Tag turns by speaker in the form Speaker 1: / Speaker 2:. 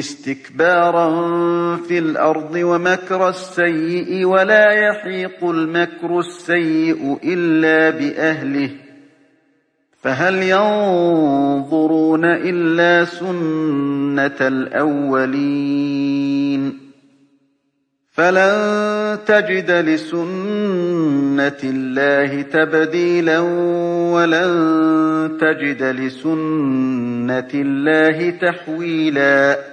Speaker 1: اسْتِكْبَارًا فِي الْأَرْضِ وَمَكْرَ السَّيِّئِ وَلَا يَحِيقُ الْمَكْرُ السَّيِّئُ إِلَّا بِأَهْلِهِ فَهَلْ يَنظُرُونَ إِلَّا سُنَّتَ الْأَوَّلِينَ فَلَن تَجِدَ لِسُنَّةِ اللَّهِ تَبْدِيلًا وَلَن تَجِدَ لِسُنَّةِ اللَّهِ تَحْوِيلًا